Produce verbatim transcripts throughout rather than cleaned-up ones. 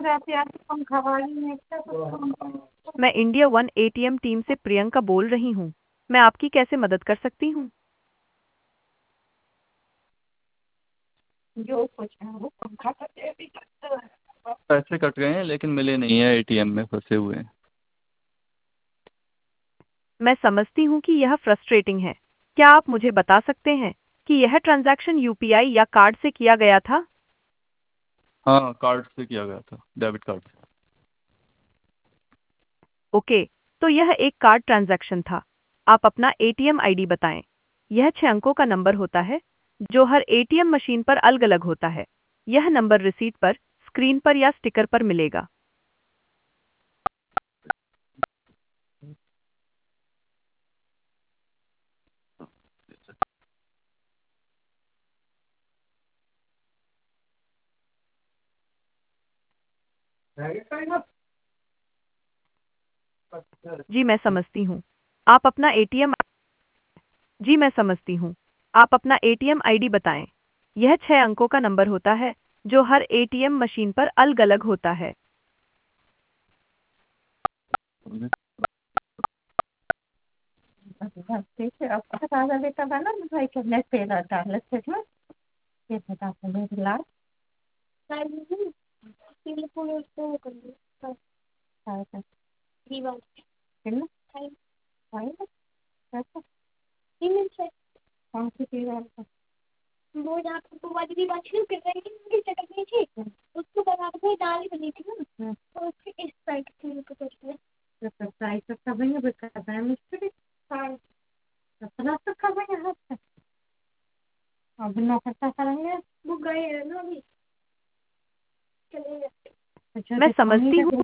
मैं India one ATM team से प्रियंका बोल रही हूँ। मैं आपकी कैसे मदद कर सकती हूँ? पैसे कट गए हैं लेकिन मिले नहीं है, एटीएम में फंसे हुए हैं। मैं समझती हूँ कि यह फ्रस्ट्रेटिंग है। क्या आप मुझे बता सकते हैं कि यह ट्रांजैक्शन यूपीआई या कार्ड से किया गया था? हाँ, कार्ड से किया गया था, डेबिट कार्ड से। ओके, तो यह एक कार्ड ट्रांजैक्शन था। आप अपना एटीएम आईडी बताएं। यह छह अंकों का नंबर होता है जो हर एटीएम मशीन पर अलग-अलग होता है। यह नंबर रिसीट पर, स्क्रीन पर या स्टिकर पर मिलेगा। जी मैं समझती हूँ। आप अपना एटीएम जी मैं समझती हूँ। आप अपना एटीएम आईडी बताएं। यह छह अंकों का नंबर होता है जो हर एटीएम मशीन पर अलग-अलग होता है। मैं समझती हूँ।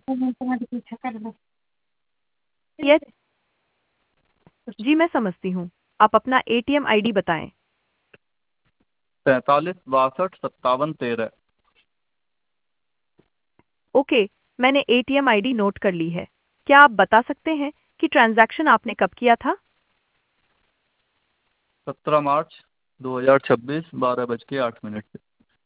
यह जी मैं समझती हूँ। आप अपना एटीएम आईडी बताएं। तैंतालीस बासठ सत्तावन तेरह। ओके, मैंने एटीएम आईडी नोट कर ली है। क्या आप बता सकते हैं कि ट्रांजैक्शन आपने कब किया था? सत्रह मार्च दो हजार छब्बीस, बारह बज के आठ मिनट से।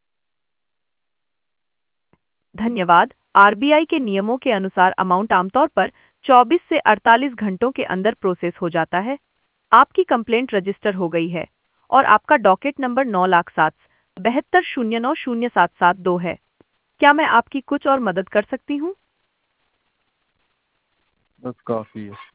धन्यवाद। आरबीआई के नियमों के अनुसार अमाउंट आमतौर पर चौबीस से अड़तालीस घंटों के अंदर प्रोसेस हो जाता है। आपकी कंप्लेंट रजिस्टर हो गई है और आपका डॉकेट नंबर नौ लाख सात बहत्तर शून्य नौ शून्य सात सात दो है। क्या मैं आपकी कुछ और मदद कर सकती हूँ? बस काफ़ी है।